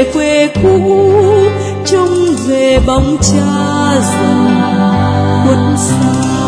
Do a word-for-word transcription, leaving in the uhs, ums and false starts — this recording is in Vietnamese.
về quê cũ, trông về bóng cha già khuất xa.